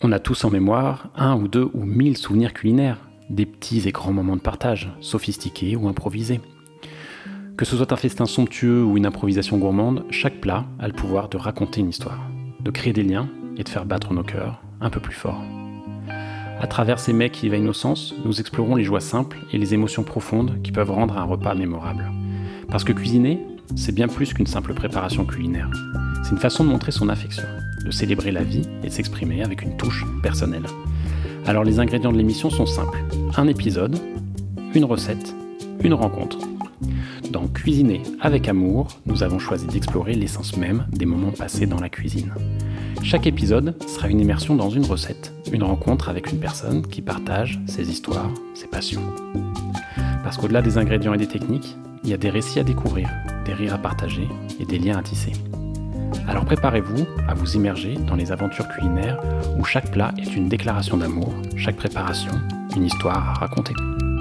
On a tous en mémoire un ou deux ou 1000 souvenirs culinaires, des petits et grands moments de partage, sophistiqués ou improvisés. Que ce soit un festin somptueux ou une improvisation gourmande, chaque plat a le pouvoir de raconter une histoire, de créer des liens et de faire battre nos cœurs un peu plus fort. À travers ces mets qui éveillent nos sens, nous explorons les joies simples et les émotions profondes qui peuvent rendre un repas mémorable. Parce que cuisiner, c'est bien plus qu'une simple préparation culinaire. C'est une façon de montrer son affection, de célébrer la vie et de s'exprimer avec une touche personnelle. Alors les ingrédients de l'émission sont simples. Un épisode, une recette, une rencontre. Dans Cuisiner avec amour, nous avons choisi d'explorer l'essence même des moments passés dans la cuisine. Chaque épisode sera une immersion dans une recette, une rencontre avec une personne qui partage ses histoires, ses passions. Parce qu'au-delà des ingrédients et des techniques, il y a des récits à découvrir, des rires à partager et des liens à tisser. Alors préparez-vous à vous immerger dans les aventures culinaires où chaque plat est une déclaration d'amour, chaque préparation, une histoire à raconter.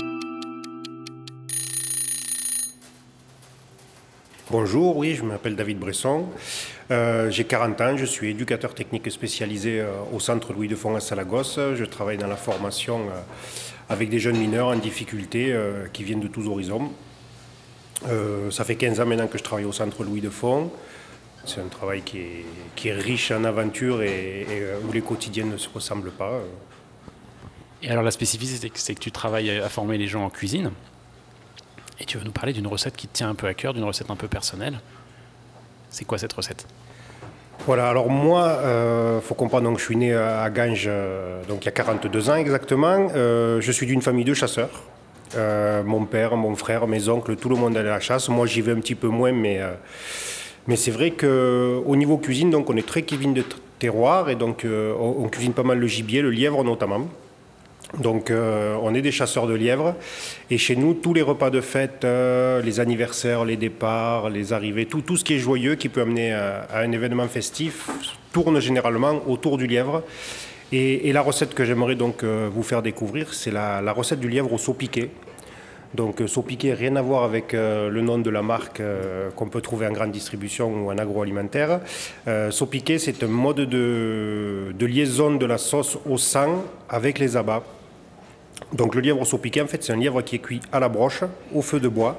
Bonjour, oui, je m'appelle David Bresson, j'ai 40 ans, je suis éducateur technique spécialisé au centre Louis Defonds à Salagosse. Je travaille dans la formation avec des jeunes mineurs en difficulté qui viennent de tous horizons. Ça fait 15 ans maintenant que je travaille au centre Louis Defonds. C'est un travail qui est riche en aventures et où les quotidiens ne se ressemblent pas. Et alors la spécificité, c'est que tu travailles à former les gens en cuisine. Et tu vas nous parler d'une recette qui te tient un peu à cœur, d'une recette un peu personnelle. C'est quoi cette recette ? Voilà, alors moi, faut comprendre, donc, je suis né à Ganges, donc il y a 42 ans exactement. Je suis d'une famille de chasseurs. Mon père, mon frère, mes oncles, tout le monde allait à la chasse. Moi, j'y vais un petit peu moins, mais c'est vrai qu'au niveau cuisine, donc, on est très cuisine de terroir et donc on cuisine pas mal le gibier, le lièvre notamment. Donc on est des chasseurs de lièvres et chez nous tous les repas de fête, les anniversaires, les départs, les arrivées, tout ce qui est joyeux qui peut amener à un événement festif tourne généralement autour du lièvre. Et la recette que j'aimerais donc vous faire découvrir, c'est la recette du lièvre au saut piqué. Donc saut piqué, rien à voir avec le nom de la marque qu'on peut trouver en grande distribution ou en agroalimentaire. Saut piqué, c'est un mode de liaison de la sauce au sang avec les abats. Donc le lièvre au saut piqué, en fait, c'est un lièvre qui est cuit à la broche, au feu de bois,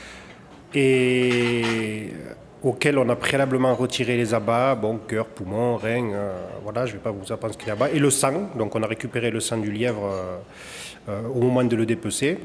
et auquel on a préalablement retiré les abats, cœur, poumon, rein, voilà, je ne vais pas vous apprendre ce qu'il y a là-bas, et le sang. Donc on a récupéré le sang du lièvre au moment de le dépecer.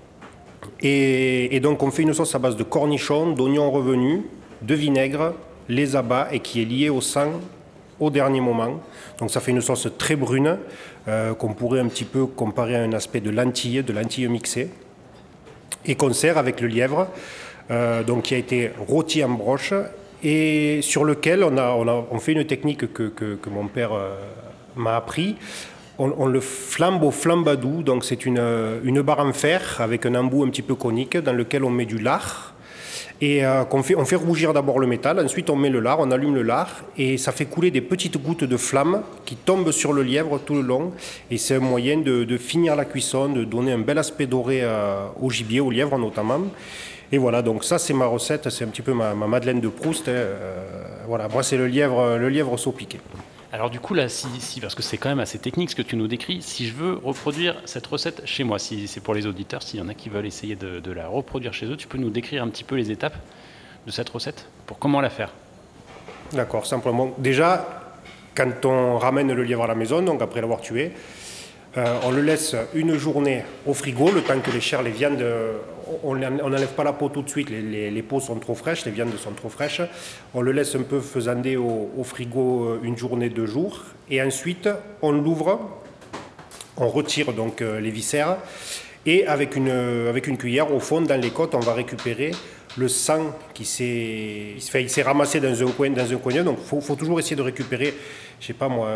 Et donc on fait une sauce à base de cornichons, d'oignons revenus, de vinaigre, les abats, et qui est liée au sang au dernier moment. Donc ça fait une sauce très brune qu'on pourrait un petit peu comparer à un aspect de lentilles mixées, et qu'on sert avec le lièvre, donc qui a été rôti en broche et sur lequel on fait une technique que mon père m'a appris. On le flambe au flambadou, donc c'est une barre en fer avec un embout un petit peu conique dans lequel on met du lard. Et on fait rougir d'abord le métal, ensuite on met le lard, on allume le lard et ça fait couler des petites gouttes de flamme qui tombent sur le lièvre tout le long, et c'est un moyen de finir la cuisson, de donner un bel aspect doré au gibier, au lièvre notamment. Et voilà, donc ça c'est ma recette, c'est un petit peu ma Madeleine de Proust. Voilà, moi c'est le lièvre au saut piqué. Alors du coup là, si parce que c'est quand même assez technique ce que tu nous décris, si je veux reproduire cette recette chez moi, si c'est pour les auditeurs, s'il y en a qui veulent essayer de la reproduire chez eux, tu peux nous décrire un petit peu les étapes de cette recette pour comment la faire ? D'accord, simplement. Déjà, quand on ramène le lièvre à la maison, donc après l'avoir tué, on le laisse une journée au frigo, le temps que les chairs, les viandes, on n'enlève pas la peau tout de suite, les peaux sont trop fraîches, les viandes sont trop fraîches. On le laisse un peu faisander au frigo une journée, 2 jours, et ensuite on l'ouvre, on retire donc les viscères, et avec une cuillère, au fond, dans les côtes, on va récupérer le sang il s'est ramassé dans un coin, donc il faut toujours essayer de récupérer, je sais pas moi,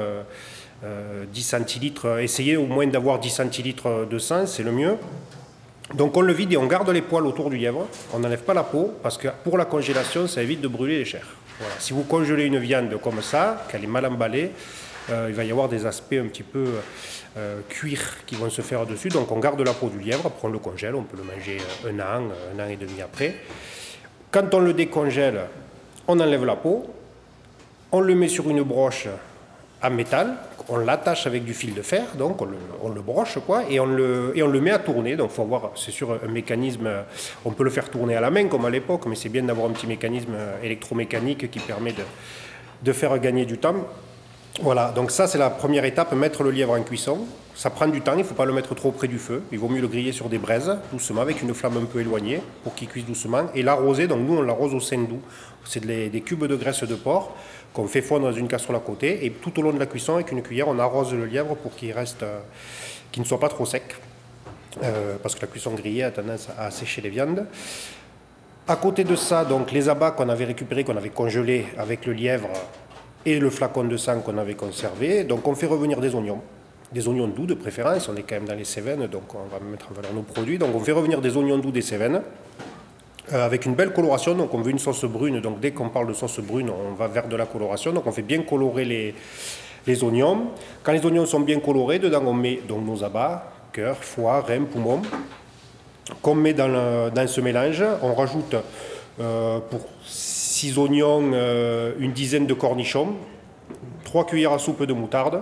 10 centilitres, essayer au moins d'avoir 10 centilitres de sang, c'est le mieux. Donc on le vide et on garde les poils autour du lièvre, on n'enlève pas la peau, parce que pour la congélation, ça évite de brûler les chairs. Voilà. Si vous congelez une viande comme ça, qu'elle est mal emballée, il va y avoir des aspects un petit peu cuir qui vont se faire dessus, donc on garde la peau du lièvre, après on le congèle, on peut le manger un an et demi après. Quand on le décongèle, on enlève la peau, on le met sur une broche en métal, on l'attache avec du fil de fer, donc on le broche, quoi, et on le met à tourner. Donc il faut avoir, c'est sûr, un mécanisme, on peut le faire tourner à la main comme à l'époque, mais c'est bien d'avoir un petit mécanisme électromécanique qui permet de faire gagner du temps. Voilà, donc ça c'est la première étape, mettre le lièvre en cuisson. Ça prend du temps, il ne faut pas le mettre trop près du feu. Il vaut mieux le griller sur des braises, doucement, avec une flamme un peu éloignée, pour qu'il cuise doucement. Et l'arroser, donc nous on l'arrose au saindoux. C'est des cubes de graisse de porc qu'on fait fondre dans une casserole à côté. Et tout au long de la cuisson, avec une cuillère, on arrose le lièvre pour qu'il ne soit pas trop sec. Parce que la cuisson grillée a tendance à assécher les viandes. À côté de ça, donc les abats qu'on avait récupérés, qu'on avait congelés avec le lièvre et le flacon de sang qu'on avait conservé. Donc on fait revenir des oignons doux de préférence, on est quand même dans les Cévennes, donc on va mettre en valeur nos produits. Donc on fait revenir des oignons doux des Cévennes, avec une belle coloration, donc on veut une sauce brune, donc dès qu'on parle de sauce brune, on va vers de la coloration, donc on fait bien colorer les oignons. Quand les oignons sont bien colorés, dedans on met donc nos abats, cœur, foie, rein, poumon, qu'on met dans ce mélange. On rajoute pour 6 oignons, une dizaine de cornichons, 3 cuillères à soupe de moutarde,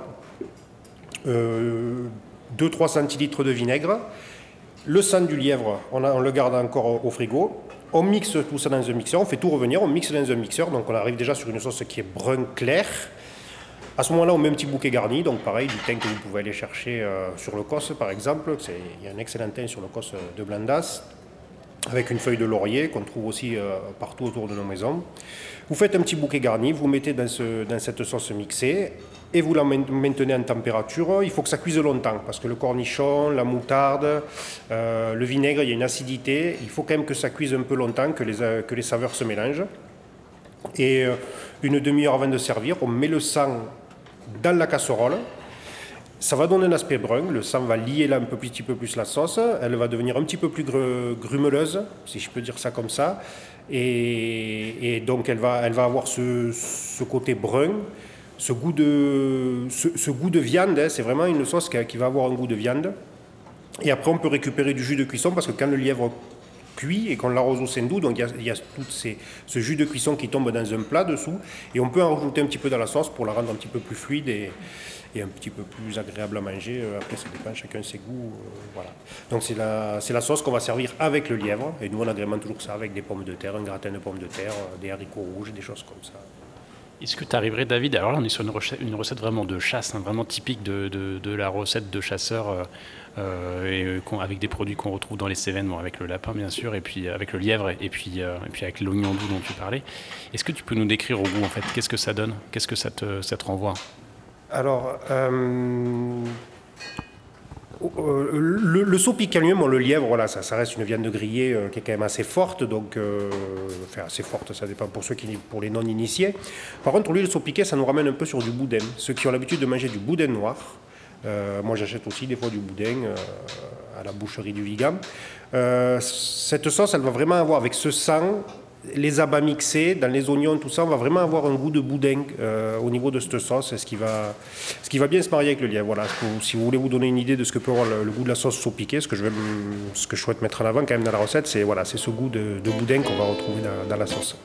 2-3 centilitres de vinaigre, le sang du lièvre, on le garde encore au frigo, on mixe tout ça dans un mixeur, on fait tout revenir, on mixe dans un mixeur, donc on arrive déjà sur une sauce qui est brun clair. À ce moment-là, on met un petit bouquet garni, donc pareil, du thym que vous pouvez aller chercher sur le Cos par exemple, il y a un excellent thym sur le Cos de Blandas, avec une feuille de laurier qu'on trouve aussi partout autour de nos maisons. Vous faites un petit bouquet garni, vous mettez dans cette sauce mixée et vous la maintenez en température. Il faut que ça cuise longtemps parce que le cornichon, la moutarde, le vinaigre, il y a une acidité. Il faut quand même que ça cuise un peu longtemps, que les saveurs se mélangent. Et une demi-heure avant de servir, on met le sang dans la casserole. Ça va donner un aspect brun, le sang va lier là un petit peu plus la sauce, elle va devenir un petit peu plus grumeleuse, si je peux dire ça comme ça, et donc elle va avoir ce côté brun, ce goût de viande, hein, c'est vraiment une sauce qui va avoir un goût de viande. Et après on peut récupérer du jus de cuisson, parce que quand le lièvre cuit et qu'on l'arrose au saindoux, donc il y a tout ce jus de cuisson qui tombe dans un plat dessous, et on peut en rajouter un petit peu dans la sauce pour la rendre un petit peu plus fluide et un petit peu plus agréable à manger. Après, ça dépend, chacun ses goûts. Voilà. Donc c'est la sauce qu'on va servir avec le lièvre, et nous on agrémente toujours ça avec des pommes de terre, un gratin de pommes de terre, des haricots rouges, des choses comme ça. Est-ce que tu arriverais, David, alors là on est sur une recette vraiment de chasse, hein, vraiment typique de la recette de chasseur, avec des produits qu'on retrouve dans les Cévennes, bon, avec le lapin bien sûr, et puis avec le lièvre, et puis avec l'oignon doux dont tu parlais. Est-ce que tu peux nous décrire au goût, en fait, qu'est-ce que ça donne? Qu'est-ce que ça te renvoie? Alors, le saut piquanium, le lièvre, voilà, ça reste une viande grillée qui est quand même assez forte, donc, enfin assez forte, ça dépend pour les non-initiés. Par contre, lui, le saut piqué, ça nous ramène un peu sur du boudin. Ceux qui ont l'habitude de manger du boudin noir, moi j'achète aussi des fois du boudin à la boucherie du Vigan. Cette sauce, elle va vraiment avoir, avec ce sang, les abats mixés, dans les oignons, tout ça, on va vraiment avoir un goût de boudin au niveau de cette sauce, ce qui va bien se marier avec le lièvre. Voilà. Si vous voulez vous donner une idée de ce que peut avoir le goût de la sauce saupiquée, ce que je souhaite mettre en avant quand même dans la recette, c'est ce goût de boudin qu'on va retrouver dans la sauce.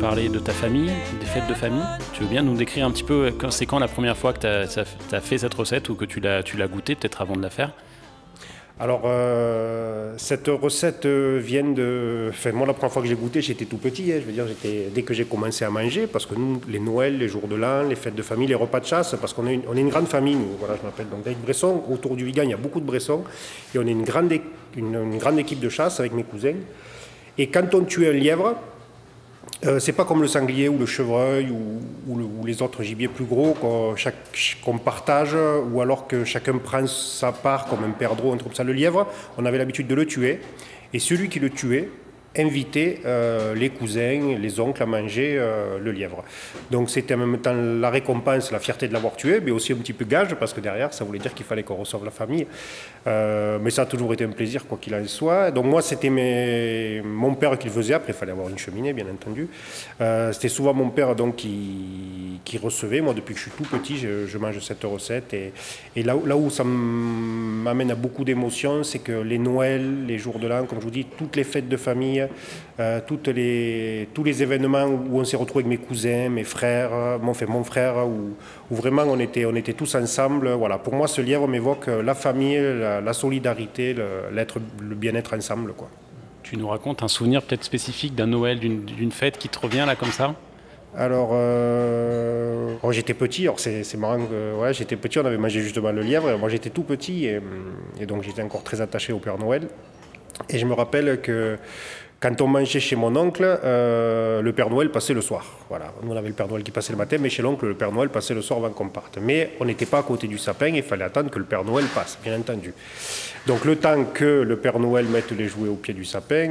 parler de ta famille, des fêtes de famille. Tu veux bien nous décrire un petit peu, c'est quand la première fois que tu as fait cette recette ou que tu l'as goûtée, peut-être avant de la faire? Alors, cette recette vient de... Enfin, moi, la première fois que j'ai goûté, j'étais tout petit. Je veux dire, dès que j'ai commencé à manger, parce que nous, les Noëls, les jours de l'an, les fêtes de famille, les repas de chasse, parce qu'on est une grande famille, nous. Voilà, je m'appelle donc David Bresson. Autour du Vigan, il y a beaucoup de Bressons. Et on est une grande équipe de chasse avec mes cousins. Et quand on tue un lièvre, c'est pas comme le sanglier ou le chevreuil ou les autres gibiers plus gros qu'on partage ou alors que chacun prend sa part comme un perdreau, un truc comme ça. Le lièvre, on avait l'habitude de le tuer et celui qui le tuait invitait les cousins, les oncles à manger le lièvre. Donc c'était en même temps la récompense, la fierté de l'avoir tué, mais aussi un petit peu gage parce que derrière ça voulait dire qu'il fallait qu'on reçoive la famille. Mais ça a toujours été un plaisir quoi qu'il en soit. Donc moi c'était mon père qui le faisait, après il fallait avoir une cheminée bien entendu. C'était souvent mon père donc qui recevait. Moi depuis que je suis tout petit je mange cette recette et là où ça m'amène à beaucoup d'émotions, c'est que les Noëls, les jours de l'an, comme je vous dis, toutes les fêtes de famille, tous les événements où on s'est retrouvé avec mes cousins, mes frères, mon frère, où vraiment on était tous ensemble. Voilà, pour moi, ce lièvre m'évoque la famille, la solidarité, le bien-être ensemble, quoi. Tu nous racontes un souvenir peut-être spécifique d'un Noël, d'une fête qui te revient là comme ça? Alors, j'étais petit, alors c'est marrant que j'étais petit, on avait mangé justement le lièvre, moi j'étais tout petit et donc j'étais encore très attaché au Père Noël. Et je me rappelle que quand on mangeait chez mon oncle, le Père Noël passait le soir. Voilà. Nous, on avait le Père Noël qui passait le matin, mais chez l'oncle, le Père Noël passait le soir avant qu'on parte. Mais on n'était pas à côté du sapin, il fallait attendre que le Père Noël passe, bien entendu. Donc le temps que le Père Noël mette les jouets au pied du sapin,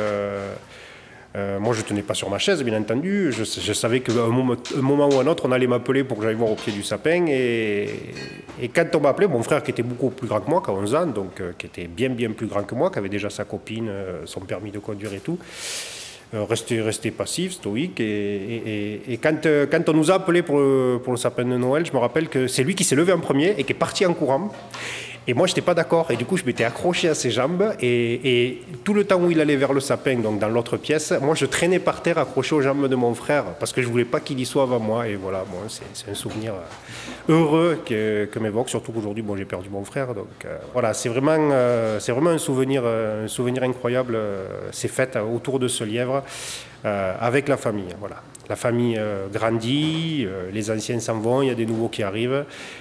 moi je ne tenais pas sur ma chaise, bien entendu. Je savais qu'à un moment ou un autre, on allait m'appeler pour que j'aille voir au pied du sapin. Et quand on m'appelait, mon frère qui était beaucoup plus grand que moi, qui a 11 ans, donc qui était bien plus grand que moi, qui avait déjà sa copine, son permis de conduire et tout, restait passif, stoïque. Et quand on nous a appelés pour le sapin de Noël, je me rappelle que c'est lui qui s'est levé en premier et qui est parti en courant. Et moi, je n'étais pas d'accord. Et du coup, je m'étais accroché à ses jambes. Et tout le temps où il allait vers le sapin, donc dans l'autre pièce, moi, je traînais par terre accroché aux jambes de mon frère parce que je ne voulais pas qu'il y soit avant moi. Et voilà, bon, c'est un souvenir heureux que m'évoque. Surtout qu'aujourd'hui, bon, j'ai perdu mon frère. Donc voilà, c'est vraiment un souvenir incroyable, ces fêtes autour de ce lièvre avec la famille. Voilà. La famille grandit, les anciens s'en vont, il y a des nouveaux qui arrivent.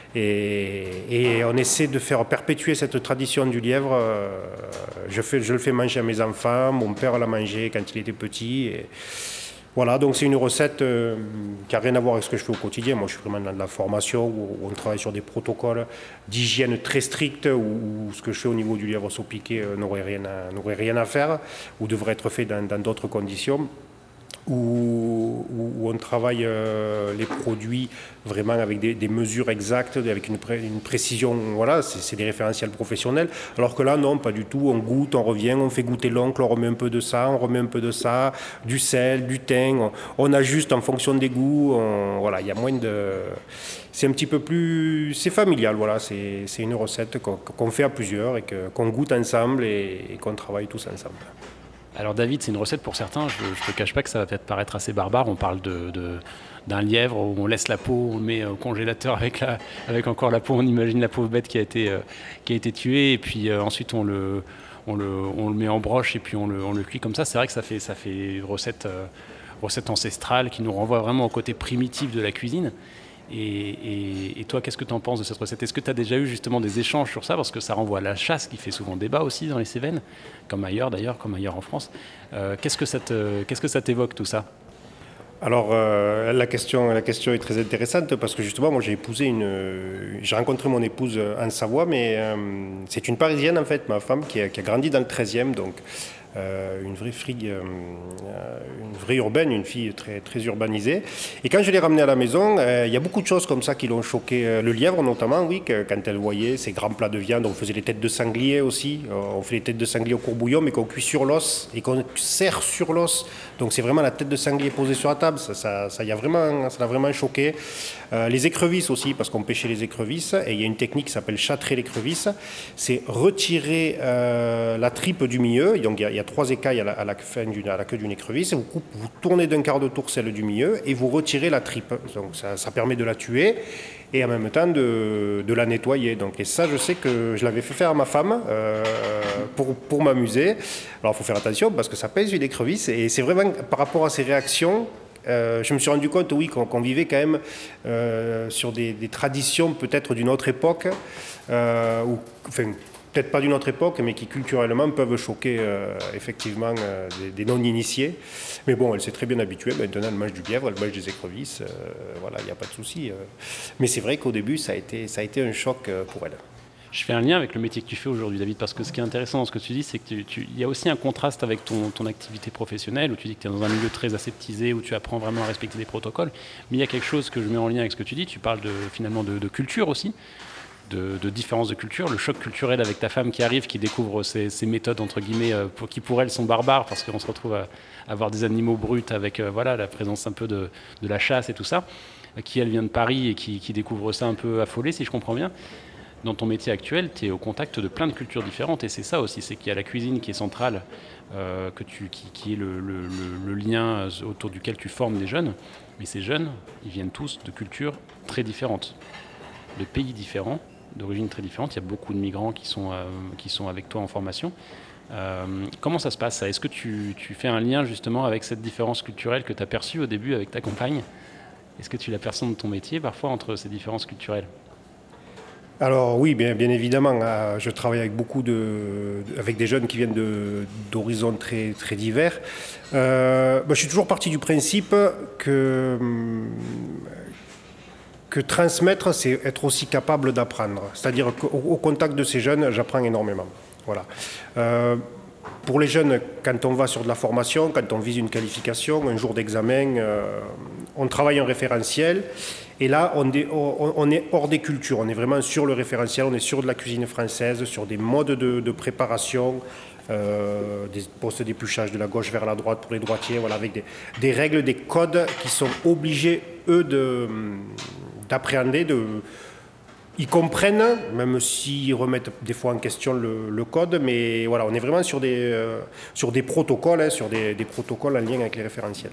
Et on essaie de faire perpétuer cette tradition du lièvre. Je le fais manger à mes enfants. Mon père l'a mangé quand il était petit. Et voilà, donc c'est une recette qui n'a rien à voir avec ce que je fais au quotidien. Moi, je suis vraiment dans de la formation où on travaille sur des protocoles d'hygiène très stricts où ce que je fais au niveau du lièvre saupiqué n'aurait rien à faire ou devrait être fait dans d'autres conditions. Où on travaille les produits vraiment avec des mesures exactes, avec une précision, voilà, c'est des référentiels professionnels. Alors que là, non, pas du tout. On goûte, on revient, on fait goûter l'oncle, on remet un peu de ça, on remet un peu de ça, du sel, du thym, on ajuste en fonction des goûts. Voilà, il y a moins de... C'est un petit peu plus... C'est familial, voilà, c'est une recette qu'on fait à plusieurs et qu'on goûte ensemble et qu'on travaille tous ensemble. Alors David, c'est une recette pour certains, je ne te cache pas que ça va peut-être paraître assez barbare. On parle d'un lièvre où on laisse la peau, on le met au congélateur avec encore la peau, on imagine la pauvre bête qui a été tuée, et puis ensuite on le met en broche et puis on le cuit comme ça. C'est vrai que ça fait une recette ancestrale qui nous renvoie vraiment au côté primitif de la cuisine. Et toi, qu'est-ce que tu en penses de cette recette? Est-ce que tu as déjà eu justement des échanges sur ça? Parce que ça renvoie à la chasse qui fait souvent débat aussi dans les Cévennes, comme ailleurs d'ailleurs, comme ailleurs en France. Qu'est-ce que ça t'évoque tout ça? Alors la question est très intéressante parce que justement moi j'ai rencontré mon épouse en Savoie, mais c'est une Parisienne en fait, ma femme qui a grandi dans le 13e, donc une vraie urbaine, une fille très, très urbanisée. Et quand je l'ai ramenée à la maison, il y a beaucoup de choses comme ça qui l'ont choquée. Le lièvre notamment, oui, quand elle voyait ces grands plats de viande, on faisait les têtes de sanglier aussi. On fait les têtes de sanglier au courbouillon, mais qu'on cuit sur l'os et qu'on serre sur l'os. Donc c'est vraiment la tête de sanglier posée sur la table. Ça l'a vraiment choqué. Les écrevisses aussi, parce qu'on pêchait les écrevisses. Et il y a une technique qui s'appelle châtrer l'écrevisse. C'est retirer la tripe du milieu. Donc il y a a 3 écailles à la queue d'une écrevisse. Vous tournez d'un quart de tour celle du milieu et vous retirez la tripe. Donc ça permet de la tuer et en même temps de la nettoyer. Donc, et ça, je sais que je l'avais fait faire à ma femme pour m'amuser. Alors, il faut faire attention parce que ça pèse une écrevisse. Et c'est vraiment par rapport à ces réactions, je me suis rendu compte, oui, qu'on vivait quand même sur des traditions peut-être d'une autre époque, peut-être pas d'une autre époque, mais qui culturellement peuvent choquer effectivement des non-initiés. Mais bon, elle s'est très bien habituée. Maintenant, elle mange du lièvre, elle mange des écrevisses. Voilà, il n'y a pas de souci. Mais c'est vrai qu'au début, ça a été un choc pour elle. Je fais un lien avec le métier que tu fais aujourd'hui, David, parce que ce qui est intéressant dans ce que tu dis, c'est qu'il y a aussi un contraste avec ton activité professionnelle, où tu dis que tu es dans un milieu très aseptisé, où tu apprends vraiment à respecter des protocoles. Mais il y a quelque chose que je mets en lien avec ce que tu dis. Tu parles finalement de culture aussi. De différence de culture, le choc culturel avec ta femme qui arrive, qui découvre ces méthodes entre guillemets qui pour elle sont barbares parce qu'on se retrouve à avoir des animaux bruts avec la présence un peu de la chasse et tout ça, qui elle vient de Paris et qui découvre ça un peu affolé, si je comprends bien. Dans ton métier actuel, tu es au contact de plein de cultures différentes et c'est ça aussi, c'est qu'il y a la cuisine qui est centrale, qui est le lien autour duquel tu formes des jeunes, mais ces jeunes, ils viennent tous de cultures très différentes, de pays différents, d'origine très différente. Il y a beaucoup de migrants qui sont avec toi en formation. Comment ça se passe ça ? Est-ce que tu fais un lien justement avec cette différence culturelle que tu as perçue au début avec ta compagne ? Est-ce que tu la perçois dans ton métier parfois entre ces différences culturelles ? Alors oui, bien évidemment, je travaille avec des jeunes qui viennent d'horizons très, très divers. Je suis toujours parti du principe que transmettre, c'est être aussi capable d'apprendre. C'est-à-dire qu'au contact de ces jeunes, j'apprends énormément. Voilà. Pour les jeunes, quand on va sur de la formation, quand on vise une qualification, un jour d'examen, on travaille un référentiel. Et là, on est hors des cultures. On est vraiment sur le référentiel, on est sur de la cuisine française, sur des modes de préparation, des postes d'épluchage de la gauche vers la droite pour les droitiers, voilà, avec des règles, des codes qui sont obligés, eux, d'appréhender. Ils comprennent, même s'ils remettent des fois en question le code, mais voilà, on est vraiment sur des protocoles, sur des protocoles en lien avec les référentiels.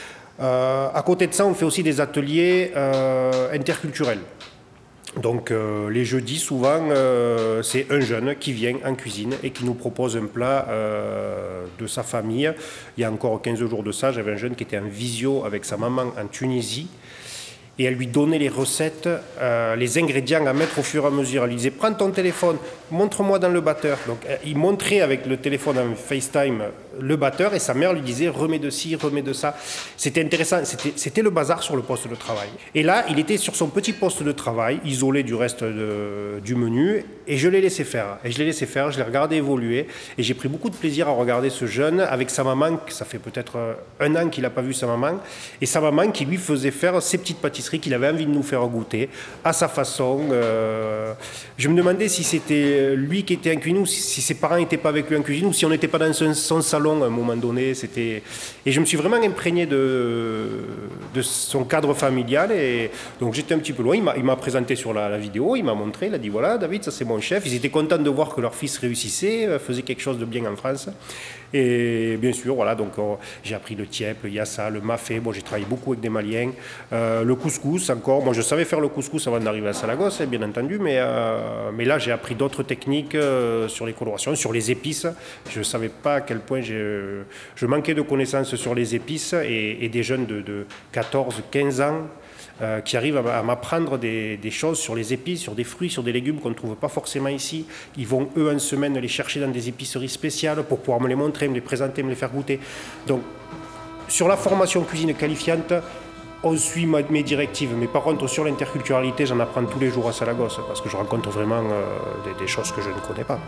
À côté de ça, on fait aussi des ateliers interculturels. Donc les jeudis, souvent, c'est un jeune qui vient en cuisine et qui nous propose un plat de sa famille. Il y a encore 15 jours de ça, j'avais un jeune qui était en visio avec sa maman en Tunisie. Et elle lui donnait les recettes, les ingrédients à mettre au fur et à mesure. Elle lui disait, prends ton téléphone, montre-moi dans le batteur. Donc il montrait avec le téléphone en FaceTime le batteur et sa mère lui disait, remets de ci, remets de ça. C'était intéressant, c'était le bazar sur le poste de travail. Et là, il était sur son petit poste de travail, isolé du reste du menu, et je l'ai laissé faire. Et je l'ai regardé évoluer, et j'ai pris beaucoup de plaisir à regarder ce jeune avec sa maman, ça fait peut-être 1 an qu'il n'a pas vu sa maman, et sa maman qui lui faisait faire ses petites pâtisseries qu'il avait envie de nous faire goûter à sa façon. Je me demandais si c'était lui qui était en cuisine ou si ses parents n'étaient pas avec lui en cuisine ou si on n'était pas dans son salon à un moment donné. Et je me suis vraiment imprégné de son cadre familial et donc j'étais un petit peu loin. Il m'a présenté sur la vidéo, il m'a montré, il a dit voilà David, ça c'est mon chef. Ils étaient contents de voir que leur fils réussissait, faisait quelque chose de bien en France. Et bien sûr, voilà, donc j'ai appris le tiep, le yassa, le mafé. Bon, j'ai travaillé beaucoup avec des Maliens. Le couscous encore. Moi, je savais faire le couscous avant d'arriver à Salagosse, bien entendu, mais là, j'ai appris d'autres techniques sur les colorations, sur les épices. Je ne savais pas à quel point je manquais de connaissances sur les épices et des jeunes de 14, 15 ans qui arrivent à m'apprendre des choses sur les épices, sur des fruits, sur des légumes qu'on ne trouve pas forcément ici. Ils vont, eux, en semaine, les chercher dans des épiceries spéciales pour pouvoir me les montrer, me les présenter, me les faire goûter. Donc, sur la formation cuisine qualifiante, on suit mes directives. Mais par contre, sur l'interculturalité, j'en apprends tous les jours à Salagosse parce que je rencontre vraiment des choses que je ne connais pas.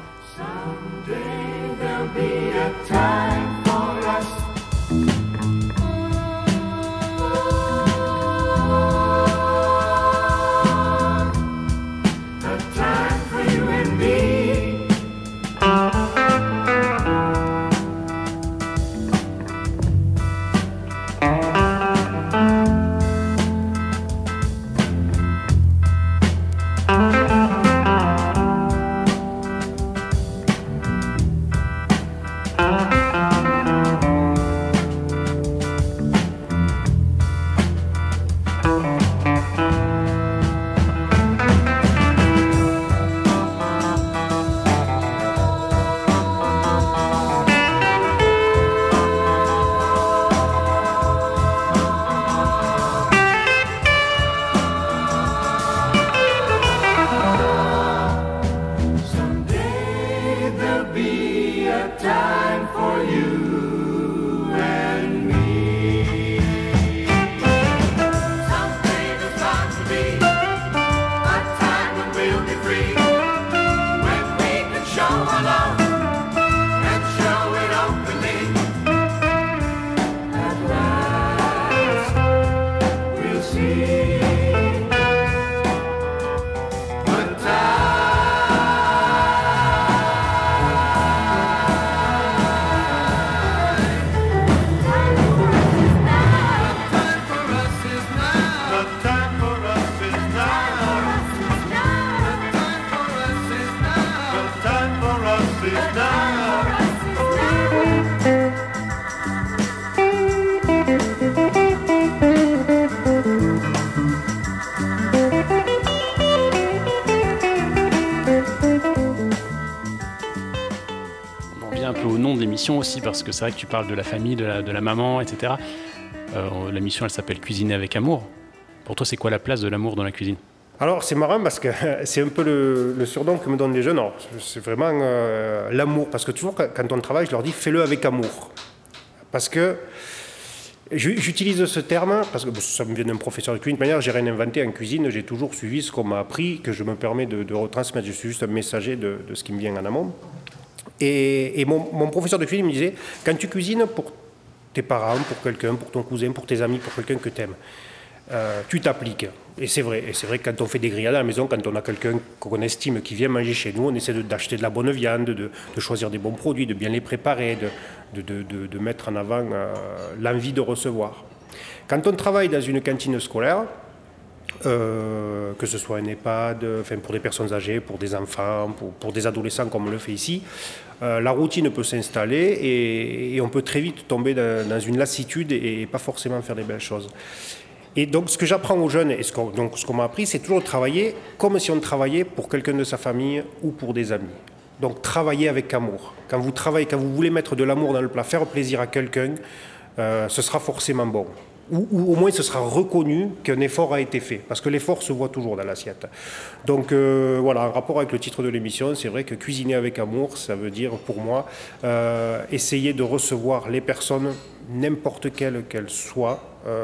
mission aussi, parce que c'est vrai que tu parles de la famille, de la maman, etc. La mission, elle s'appelle Cuisiner avec amour. Pour toi, c'est quoi la place de l'amour dans la cuisine ? Alors c'est marrant parce que c'est un peu le surnom que me donnent les jeunes. Alors, c'est vraiment l'amour, parce que toujours quand on travaille, je leur dis fais-le avec amour. Parce que j'utilise ce terme, parce que ça me vient d'un professeur de cuisine. De manière, j'ai rien inventé en cuisine, j'ai toujours suivi ce qu'on m'a appris, que je me permets de retransmettre. Je suis juste un messager de ce qui me vient en amont. Et mon professeur de cuisine me disait, quand tu cuisines pour tes parents, pour quelqu'un, pour ton cousin, pour tes amis, pour quelqu'un que tu aimes, tu t'appliques. Et c'est vrai que quand on fait des grillades à la maison, quand on a quelqu'un qu'on estime qui vient manger chez nous, on essaie d'acheter de la bonne viande, de choisir des bons produits, de bien les préparer, de mettre en avant l'envie de recevoir. Quand on travaille dans une cantine scolaire, que ce soit un EHPAD, pour des personnes âgées, pour des enfants, pour des adolescents comme on le fait ici, la routine peut s'installer et on peut très vite tomber dans une lassitude et pas forcément faire des belles choses. Et donc ce que j'apprends aux jeunes et ce qu'on m'a appris, c'est toujours de travailler comme si on travaillait pour quelqu'un de sa famille ou pour des amis. Donc travailler avec amour. Quand vous voulez mettre de l'amour dans le plat, faire plaisir à quelqu'un, ce sera forcément bon. Ou au moins ce sera reconnu qu'un effort a été fait, parce que l'effort se voit toujours dans l'assiette. Donc voilà, en rapport avec le titre de l'émission, c'est vrai que cuisiner avec amour, ça veut dire pour moi essayer de recevoir les personnes, n'importe quelles qu'elles soient,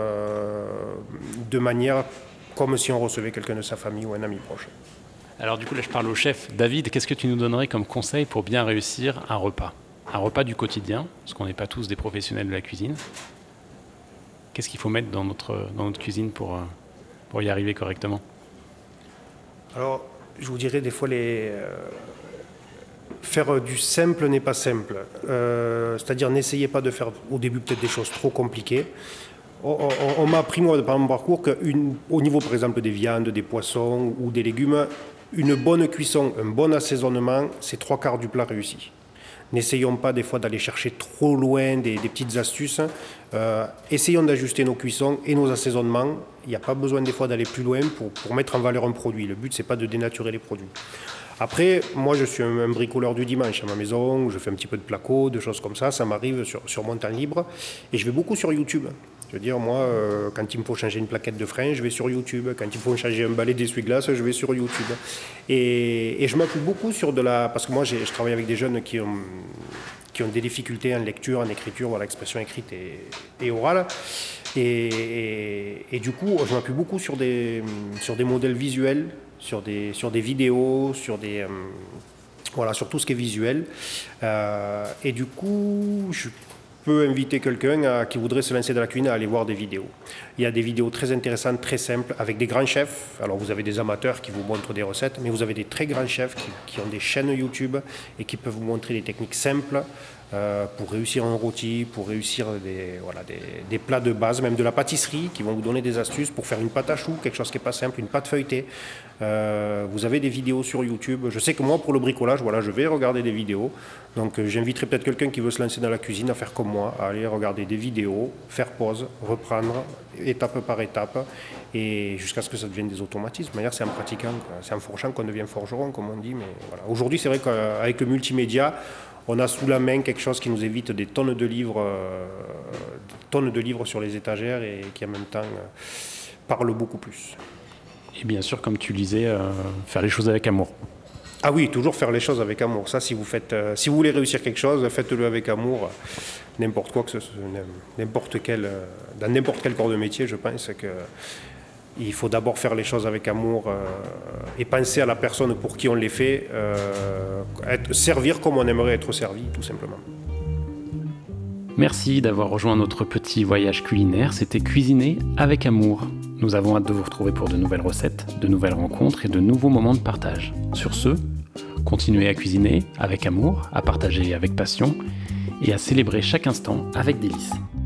de manière comme si on recevait quelqu'un de sa famille ou un ami proche. Alors du coup là je parle au chef. David, qu'est-ce que tu nous donnerais comme conseil pour bien réussir un repas ? Un repas du quotidien, parce qu'on n'est pas tous des professionnels de la cuisine. Qu'est-ce qu'il faut mettre dans notre cuisine pour y arriver correctement ? Alors, je vous dirais des fois, faire du simple n'est pas simple. C'est-à-dire, n'essayez pas de faire au début peut-être des choses trop compliquées. On m'a appris, moi, par mon parcours, qu'au niveau, par exemple, des viandes, des poissons ou des légumes, une bonne cuisson, un bon assaisonnement, c'est 3/4 du plat réussi. N'essayons pas des fois d'aller chercher trop loin des petites astuces. Essayons d'ajuster nos cuissons et nos assaisonnements. Il n'y a pas besoin des fois d'aller plus loin pour mettre en valeur un produit. Le but, c'est pas de dénaturer les produits. Après, moi, je suis un bricoleur du dimanche à ma maison. Je fais un petit peu de placo, de choses comme ça. Ça m'arrive sur mon temps libre. Et je vais beaucoup sur YouTube. Je veux dire, moi, quand il me faut changer une plaquette de frein, je vais sur YouTube. Quand il me faut changer un balai d'essuie-glace, je vais sur YouTube. Et je m'appuie beaucoup sur parce que moi, je travaille avec des jeunes qui ont des difficultés en lecture, en écriture, voilà, expression écrite et orale. Et du coup, je m'appuie beaucoup sur des modèles visuels, sur des vidéos, sur tout ce qui est visuel. Et du coup, je peux inviter quelqu'un qui voudrait se lancer dans la cuisine à aller voir des vidéos. Il y a des vidéos très intéressantes, très simples, avec des grands chefs. Alors vous avez des amateurs qui vous montrent des recettes, mais vous avez des très grands chefs qui ont des chaînes YouTube et qui peuvent vous montrer des techniques simples pour réussir un rôti, pour réussir des plats de base, même de la pâtisserie, qui vont vous donner des astuces pour faire une pâte à choux, quelque chose qui n'est pas simple, une pâte feuilletée. Vous avez des vidéos sur YouTube. Je sais que moi, pour le bricolage, je vais regarder des vidéos. Donc j'inviterai peut-être quelqu'un qui veut se lancer dans la cuisine à faire comme moi, à aller regarder des vidéos, faire pause, reprendre, étape par étape, et jusqu'à ce que ça devienne des automatismes. D'ailleurs, c'est en pratiquant, c'est en forgeant qu'on devient forgeron, comme on dit. Mais voilà. Aujourd'hui, c'est vrai qu'avec le multimédia, on a sous la main quelque chose qui nous évite des tonnes de livres sur les étagères et qui en même temps parle beaucoup plus. Et bien sûr, comme tu le disais, faire les choses avec amour. Ah oui, toujours faire les choses avec amour. Ça, si vous voulez réussir quelque chose, faites-le avec amour. N'importe quoi, dans n'importe quel corps de métier, je pense qu'il faut d'abord faire les choses avec amour et penser à la personne pour qui on les fait, servir comme on aimerait être servi, tout simplement. Merci d'avoir rejoint notre petit voyage culinaire. C'était Cuisiner avec amour. Nous avons hâte de vous retrouver pour de nouvelles recettes, de nouvelles rencontres et de nouveaux moments de partage. Sur ce, continuez à cuisiner avec amour, à partager avec passion et à célébrer chaque instant avec délice.